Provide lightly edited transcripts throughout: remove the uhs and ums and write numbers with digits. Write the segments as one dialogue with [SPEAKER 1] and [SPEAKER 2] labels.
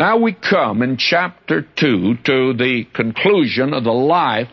[SPEAKER 1] Now we come in chapter 2 to the conclusion of the life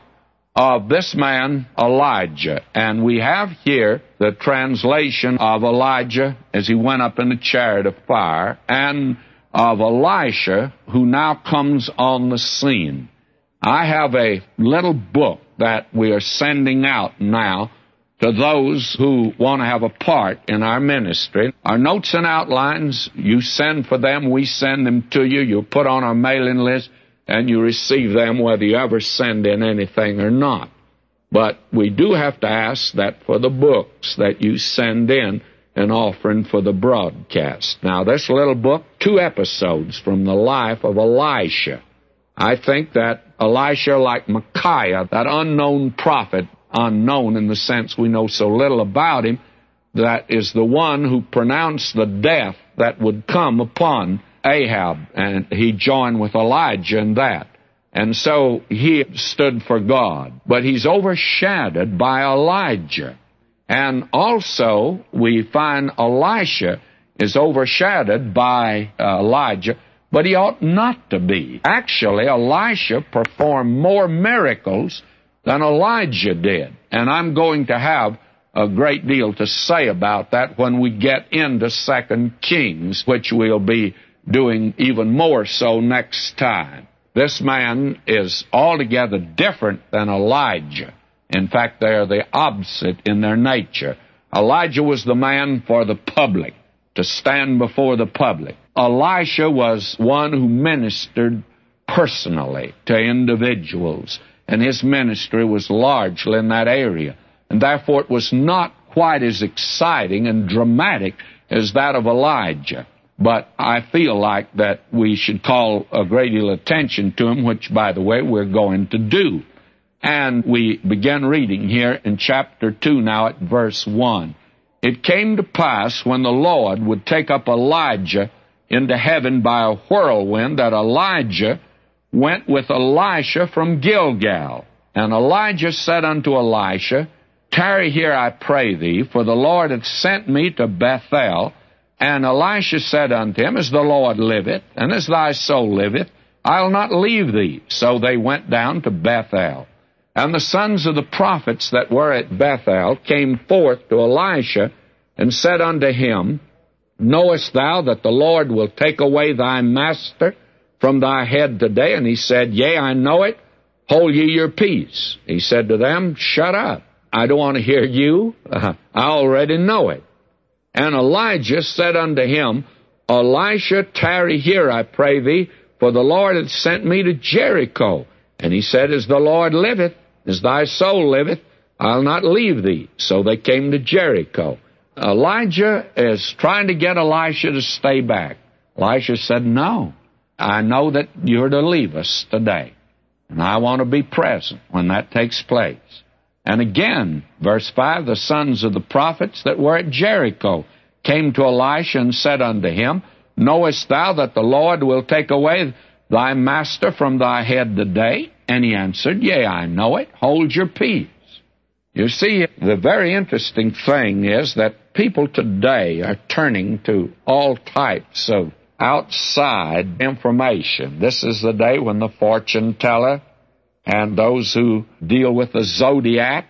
[SPEAKER 1] of this man, Elijah. And we have here the translation of Elijah as he went up in the chariot of fire, and of Elisha, who now comes on the scene. I have a little book that we are sending out now to those who want to have a part in our ministry. Our notes and outlines, you send for them, we send them to you. You're put on our mailing list, and you receive them whether you ever send in anything or not. But we do have to ask that for the books that you send in an offering for the broadcast. Now, this little book, 2 episodes from the life of Elisha. I think that Elisha, like Micaiah, that unknown prophet, unknown in the sense we know so little about him, that is the one who pronounced the death that would come upon Ahab, and he joined with Elijah in that. And so he stood for God. But he's overshadowed by Elijah. And also we find Elisha is overshadowed by Elijah, but he ought not to be. Actually, Elisha performed more miracles than Elijah did. And I'm going to have a great deal to say about that when we get into 2 Kings, which we'll be doing even more so next time. This man is altogether different than Elijah. In fact, they are the opposite in their nature. Elijah was the man for the public, to stand before the public. Elisha was one who ministered personally to individuals, and his ministry was largely in that area. And therefore it was not quite as exciting and dramatic as that of Elijah. But I feel like that we should call a great deal of attention to him, which, by the way, we're going to do. And we begin reading here in chapter 2 now at verse 1. It came to pass when the Lord would take up Elijah into heaven by a whirlwind that Elijah went with Elisha from Gilgal. And Elijah said unto Elisha, Tarry here, I pray thee, for the Lord hath sent me to Bethel. And Elisha said unto him, As the Lord liveth, and as thy soul liveth, I'll not leave thee. So they went down to Bethel. And the sons of the prophets that were at Bethel came forth to Elisha, and said unto him, Knowest thou that the Lord will take away thy master from thy head today? And he said, Yea, I know it. Hold ye your peace. He said to them, Shut up. I don't want to hear you. I already know it. And Elijah said unto him, Elisha, tarry here, I pray thee, for the Lord hath sent me to Jericho. And he said, As the Lord liveth, as thy soul liveth, I'll not leave thee. So they came to Jericho. Elijah is trying to get Elisha to stay back. Elisha said, No, I know that you're to leave us today, and I want to be present when that takes place. And again, verse 5, the sons of the prophets that were at Jericho came to Elisha and said unto him, Knowest thou that the Lord will take away thy master from thy head today? And he answered, Yea, I know it. Hold your peace. You see, the very interesting thing is that people today are turning to all types of outside information. This is the day when the fortune teller and those who deal with the zodiac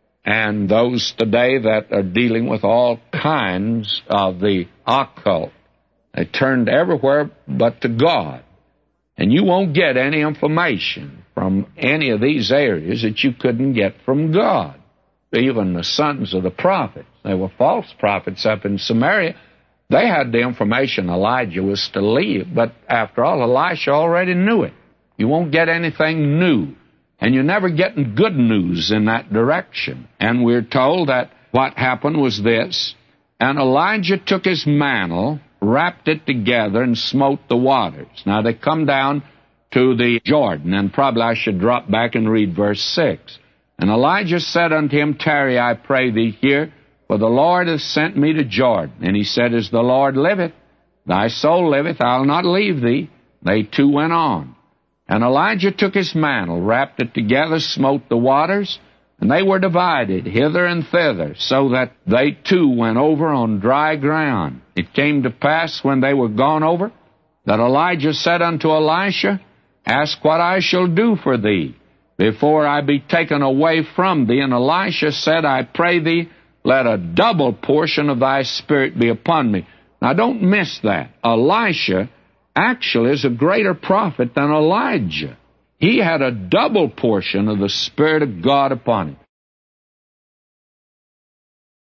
[SPEAKER 1] and those today that are dealing with all kinds of the occult, they turned everywhere but to God. And you won't get any information from any of these areas that you couldn't get from God. Even the sons of the prophets, they were false prophets up in Samaria. They had the information Elijah was to leave, but after all, Elisha already knew it. You won't get anything new, and you're never getting good news in that direction. And we're told that what happened was this, and Elijah took his mantle, wrapped it together, and smote the waters. Now they come down to the Jordan, and probably I should drop back and read verse 6. And Elijah said unto him, Tarry, I pray thee here, for the Lord hath sent me to Jordan. And he said, As the Lord liveth, thy soul liveth, I'll not leave thee. They two went on. And Elijah took his mantle, wrapped it together, smote the waters, and they were divided hither and thither, so that they two went over on dry ground. It came to pass when they were gone over, that Elijah said unto Elisha, Ask what I shall do for thee, before I be taken away from thee. And Elisha said, I pray thee, let a double portion of thy spirit be upon me. Now don't miss that. Elisha actually is a greater prophet than Elijah. He had a double portion of the Spirit of God upon him.